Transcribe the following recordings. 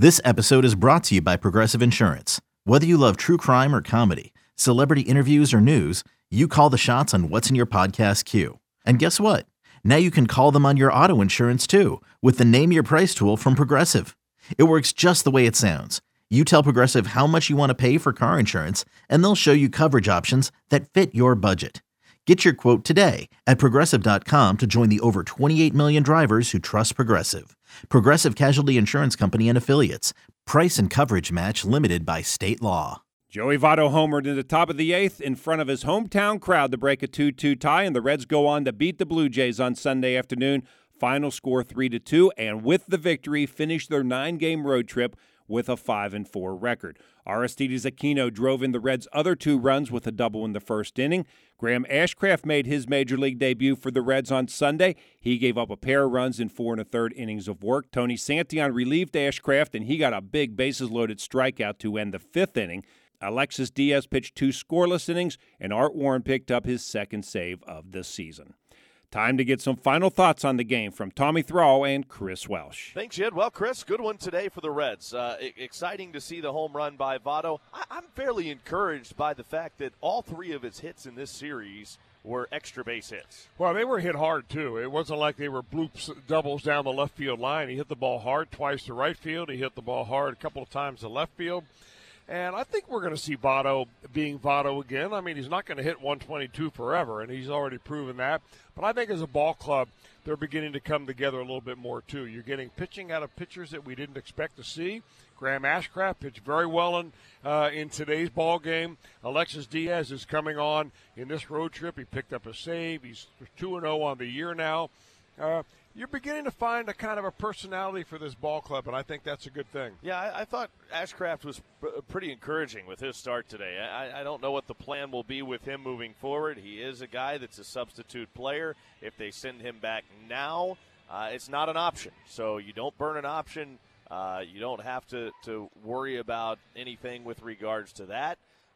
This episode is brought to you by Progressive Insurance. Whether you love true crime or comedy, celebrity interviews or news, you call the shots on what's in your podcast queue. And guess what? Now you can call them on your auto insurance too with the Name Your Price tool from Progressive. It works just the way it sounds. You tell Progressive how much you want to pay for car insurance, and they'll show you coverage options that fit your budget. Get your quote today at Progressive.com to join the over 28 million drivers who trust Progressive. Progressive Casualty Insurance Company and Affiliates. Price and coverage match limited by state law. Joey Votto homered in the top of the eighth in front of his hometown crowd to break a 2-2 tie, and the Reds go on to beat the Blue Jays on Sunday afternoon. Final score 3-2, and with the victory, finish their 9-game road trip with a 5-4 record. Aristides Aquino drove in the Reds' other 2 runs with a double in the first inning. Graham Ashcraft made his Major League debut for the Reds on Sunday. He gave up a pair of runs in 4 1/3 innings of work. Tony Santillan relieved Ashcraft, and he got a big bases-loaded strikeout to end the 5th inning. Alexis Diaz pitched 2 scoreless innings, and Art Warren picked up his second save of the season. Time to get some final thoughts on the game from Tommy Thrall and Chris Welsh. Thanks, Jed. Well, Chris, good one today for the Reds. Exciting to see the home run by Votto. I'm fairly encouraged by the fact that all 3 of his hits in this series were extra base hits. Well, they were hit hard, too. It wasn't like they were bloops, doubles down the left field line. He hit the ball hard twice to right field. He hit the ball hard a couple of times to left field. And I think we're going to see Votto being Votto again. I mean, he's not going to hit 122 forever, and he's already proven that. But I think as a ball club, they're beginning to come together a little bit more, too. You're getting pitching out of pitchers that we didn't expect to see. Graham Ashcraft pitched very well in today's ball game. Alexis Diaz is coming on in this road trip. He picked up a save. He's 2-0 on the year now. You're beginning to find a kind of a personality for this ball club, and I think that's a good thing. Yeah, I thought Ashcraft was pretty encouraging with his start today. I don't know what the plan will be with him moving forward. He is a guy that's a substitute player. If they send him back now, it's not an option. So you don't burn an option. You don't have to worry about anything with regards to that.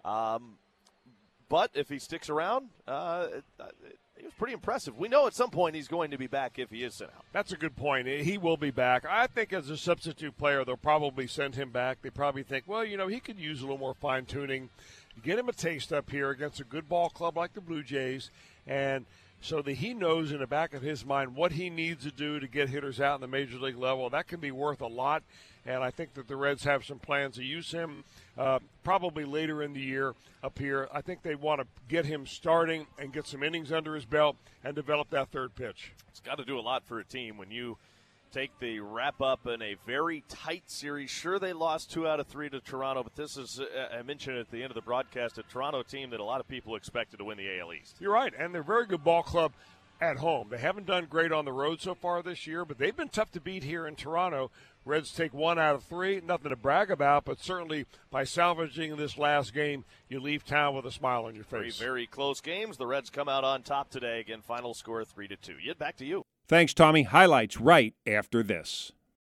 But if he sticks around, he was pretty impressive. We know at some point he's going to be back if he is sent out. That's a good point. He will be back. I think as a substitute player, they'll probably send him back. They probably think, well, he could use a little more fine-tuning. Get him a taste up here against a good ball club like the Blue Jays, and so that he knows in the back of his mind what he needs to do to get hitters out in the major league level. That can be worth a lot, and I think that the Reds have some plans to use him probably later in the year up here. I think they want to get him starting and get some innings under his belt and develop that third pitch. It's got to do a lot for a team when you take the wrap-up in a very tight series. Sure, they lost 2 out of 3 to Toronto, but this is, I mentioned at the end of the broadcast, a Toronto team that a lot of people expected to win the AL East. You're right, and they're a very good ball club at home. They haven't done great on the road so far this year, but they've been tough to beat here in Toronto. Reds take 1 out of 3, nothing to brag about, but certainly by salvaging this last game, you leave town with a smile on your face. 3 very close games. The Reds come out on top today. Again, final score 3-2. Yet back to you. Thanks, Tommy. Highlights right after this.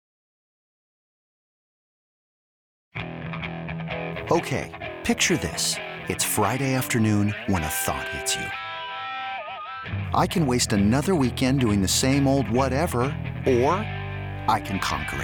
Okay, picture this. It's Friday afternoon when a thought hits you. I can waste another weekend doing the same old whatever, or I can conquer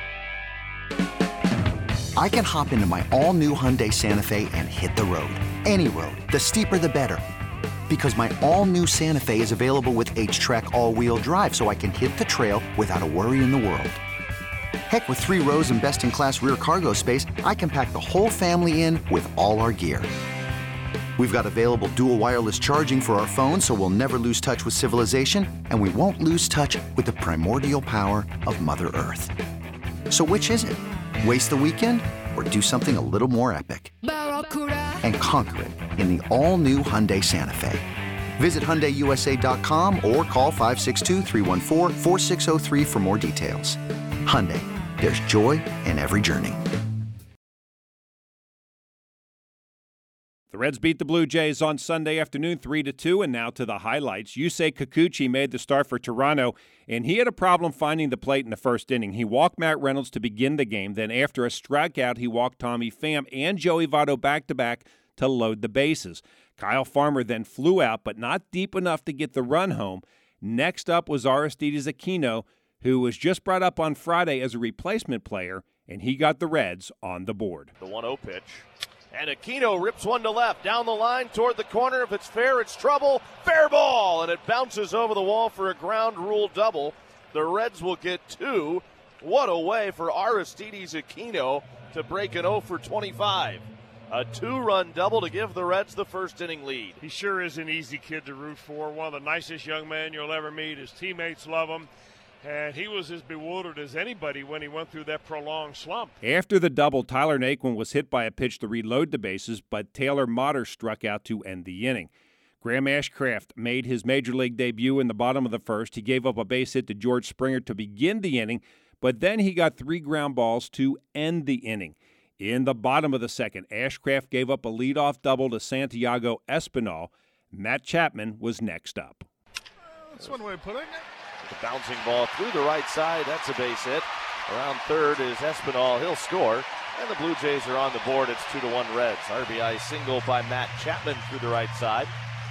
it. I can hop into my all-new Hyundai Santa Fe and hit the road. Any road. The steeper, the better. Because my all-new Santa Fe is available with H-Track all-wheel drive, so I can hit the trail without a worry in the world. Heck, with 3 rows and best-in-class rear cargo space, I can pack the whole family in with all our gear. We've got available dual wireless charging for our phones, so we'll never lose touch with civilization, and we won't lose touch with the primordial power of Mother Earth. So which is it? Waste the weekend or do something a little more epic? And conquer it in the all-new Hyundai Santa Fe. Visit HyundaiUSA.com or call 562-314-4603 for more details. Hyundai, there's joy in every journey. The Reds beat the Blue Jays on Sunday afternoon 3-2, and now to the highlights. Yusei Kikuchi made the start for Toronto, and he had a problem finding the plate in the first inning. He walked Matt Reynolds to begin the game. Then after a strikeout, he walked Tommy Pham and Joey Votto back-to-back to load the bases. Kyle Farmer then flew out, but not deep enough to get the run home. Next up was Aristides Aquino, who was just brought up on Friday as a replacement player, and he got the Reds on the board. The 1-0 pitch. And Aquino rips one to left, down the line toward the corner. If it's fair, it's trouble. Fair ball, and it bounces over the wall for a ground rule double. The Reds will get 2. What a way for Aristides Aquino to break an 0 for 25. A 2-run double to give the Reds the first inning lead. He sure is an easy kid to root for. One of the nicest young men you'll ever meet. His teammates love him. And he was as bewildered as anybody when he went through that prolonged slump. After the double, Tyler Naquin was hit by a pitch to reload the bases, but Taylor Motter struck out to end the inning. Graham Ashcraft made his major league debut in the bottom of the first. He gave up a base hit to George Springer to begin the inning, but then he got 3 ground balls to end the inning. In the bottom of the second, Ashcraft gave up a leadoff double to Santiago Espinal. Matt Chapman was next up. That's one way of putting it. The bouncing ball through the right side. That's a base hit. Around third is Espinal. He'll score. And the Blue Jays are on the board. It's 2-1 Reds. RBI single by Matt Chapman through the right side.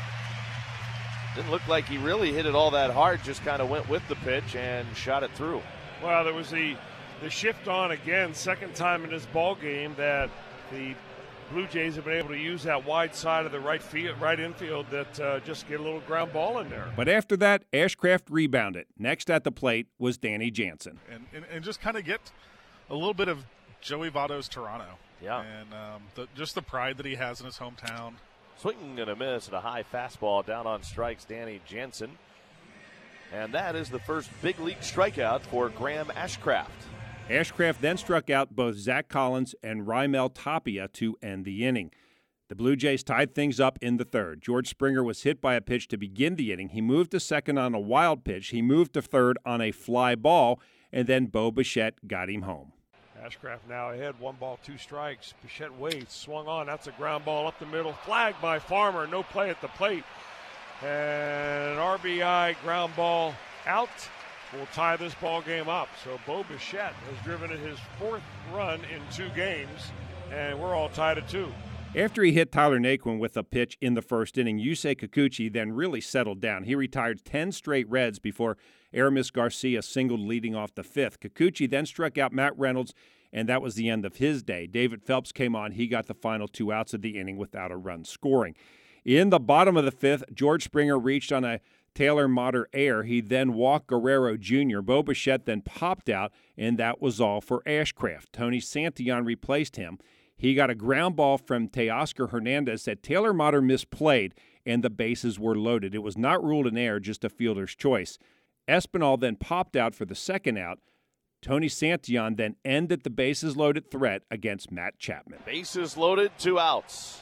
Didn't look like he really hit it all that hard. Just kind of went with the pitch and shot it through. Well, there was the shift on again, second time in this ball game that the Blue Jays have been able to use that wide side of the right infield that just get a little ground ball in there. But after that, Ashcraft rebounded. Next at the plate was Danny Jansen. And just kind of get a little bit of Joey Votto's Toronto. Yeah. And just the pride that he has in his hometown. Swinging and a miss at a high fastball down on strikes, Danny Jansen. And that is the first big league strikeout for Graham Ashcraft. Ashcraft then struck out both Zach Collins and Raimel Tapia to end the inning. The Blue Jays tied things up in the third. George Springer was hit by a pitch to begin the inning. He moved to second on a wild pitch. He moved to third on a fly ball, and then Bo Bichette got him home. Ashcraft now ahead, 1 ball, 2 strikes. Bichette waits, swung on. That's a ground ball up the middle. Flagged by Farmer. No play at the plate. And an RBI ground ball out will tie this ball game up. So Bo Bichette has driven his 4th run in 2 games, and we're all tied at 2. After he hit Tyler Naquin with a pitch in the first inning, Yusei Kikuchi then really settled down. He retired 10 straight Reds before Aramis Garcia singled leading off the 5th. Kikuchi then struck out Matt Reynolds, and that was the end of his day. David Phelps came on. He got the final 2 outs of the inning without a run scoring. In the bottom of the 5th, George Springer reached on a Taylor Motter error. He then walked Guerrero Jr. Bo Bichette then popped out, and that was all for Ashcraft. Tony Santillan replaced him. He got a ground ball from Teoscar Hernandez that Taylor Motter misplayed, and the bases were loaded. It was not ruled an error, just a fielder's choice. Espinal then popped out for the second out. Tony Santillan then ended the bases-loaded threat against Matt Chapman. Bases loaded, 2 outs.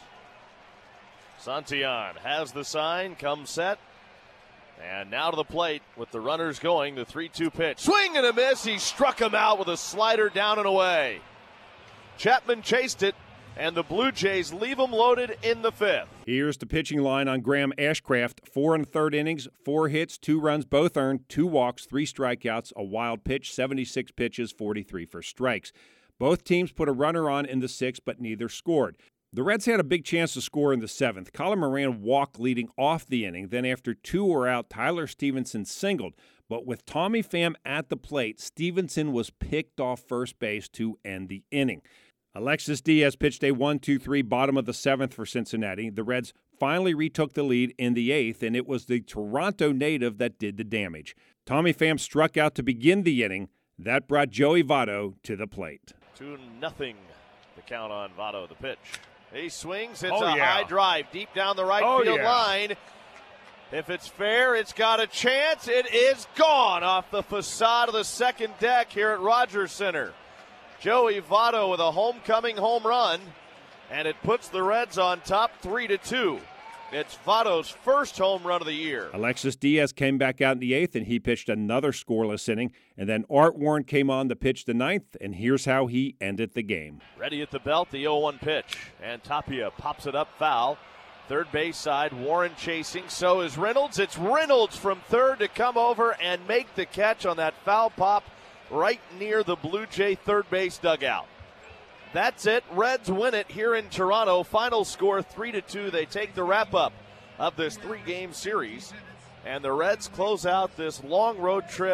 Santillan has the sign, comes set. And now to the plate with the runners going, the 3-2 pitch. Swing and a miss. He struck him out with a slider down and away. Chapman chased it, and the Blue Jays leave him loaded in the 5th. Here's the pitching line on Graham Ashcraft. 4 1/3 innings, 4 hits, 2 runs, both earned, 2 walks, 3 strikeouts, a wild pitch, 76 pitches, 43 for strikes. Both teams put a runner on in the 6th, but neither scored. The Reds had a big chance to score in the 7th. Colin Moran walked leading off the inning. Then after 2 were out, Tyler Stevenson singled. But with Tommy Pham at the plate, Stevenson was picked off first base to end the inning. Alexis Diaz pitched a 1-2-3 bottom of the 7th for Cincinnati. The Reds finally retook the lead in the 8th, and it was the Toronto native that did the damage. Tommy Pham struck out to begin the inning. That brought Joey Votto to the plate. 2-0 the count on Votto, the pitch. He swings, hits high drive deep down the right field line. If it's fair, it's got a chance. It is gone off the facade of the second deck here at Rogers Center. Joey Votto with a homecoming home run, and it puts the Reds on top 3-2. It's Votto's first home run of the year. Alexis Diaz came back out in the 8th, and he pitched another scoreless inning. And then Art Warren came on to pitch the 9th, and here's how he ended the game. Ready at the belt, the 0-1 pitch. And Tapia pops it up foul. Third base side, Warren chasing. So is Reynolds. It's Reynolds from third to come over and make the catch on that foul pop right near the Blue Jay third base dugout. That's it. Reds win it here in Toronto. Final score 3-2. They take the wrap-up of this 3-game series. And the Reds close out this long road trip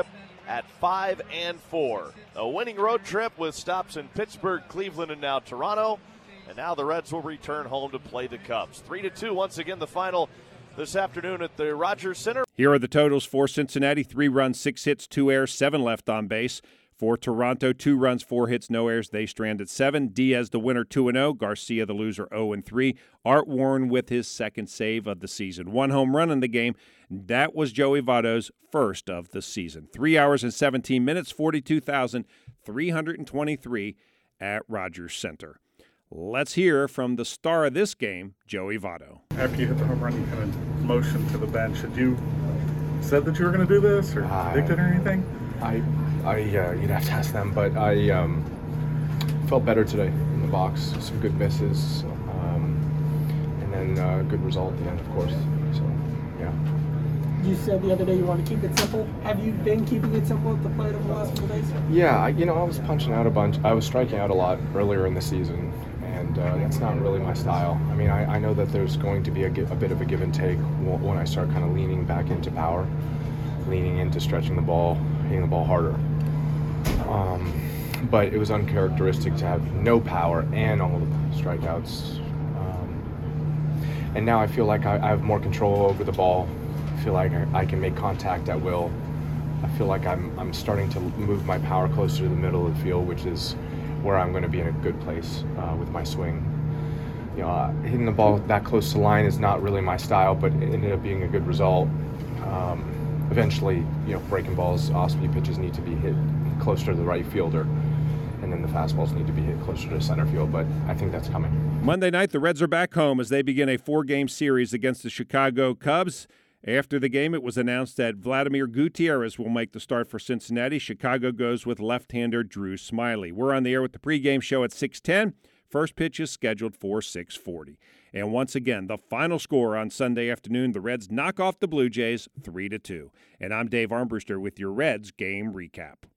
at 5-4. A winning road trip with stops in Pittsburgh, Cleveland, and now Toronto. And now the Reds will return home to play the Cubs. 3-2, once again, the final this afternoon at the Rogers Center. Here are the totals for Cincinnati: 3 runs, 6 hits, 2 errors, 7 left on base. For Toronto, 2 runs, 4 hits, no errors. They stranded 7. Diaz, the winner, 2-0. Garcia, the loser, 0-3. Art Warren with his second save of the season. 1 home run in the game. That was Joey Votto's first of the season. 3 hours and 17 minutes, 42,323 at Rogers Center. Let's hear from the star of this game, Joey Votto. After you hit the home run, you kind of motioned to the bench. Had you said that you were going to do this or predicted or anything? You'd have to ask them, but I felt better today in the box. Some good misses, and then a good result at the end, of course. So, yeah. You said the other day you want to keep it simple. Have you been keeping it simple at the plate over the last couple days? Yeah, I was punching out a bunch. I was striking out a lot earlier in the season, and that's not really my style. I mean, I know that there's going to be a bit of a give and take when I start kind of leaning back into power, leaning into stretching the ball, hitting the ball harder. But it was uncharacteristic to have no power and all the strikeouts. And now I feel like I have more control over the ball. I feel like I can make contact at will. I feel like I'm starting to move my power closer to the middle of the field, which is where I'm going to be in a good place with my swing. Hitting the ball that close to line is not really my style, but it ended up being a good result. Eventually, breaking balls, off-speed pitches need to be hit closer to the right fielder, and then the fastballs need to be hit closer to center field, but I think that's coming. Monday night, the Reds are back home as they begin a 4-game series against the Chicago Cubs. After the game, it was announced that Vladimir Gutierrez will make the start for Cincinnati. Chicago goes with left-hander Drew Smyly. We're on the air with the pregame show at 6:10. First pitch is scheduled for 6:40. And once again, the final score on Sunday afternoon, the Reds knock off the Blue Jays 3-2. And I'm Dave Armbruster with your Reds game recap.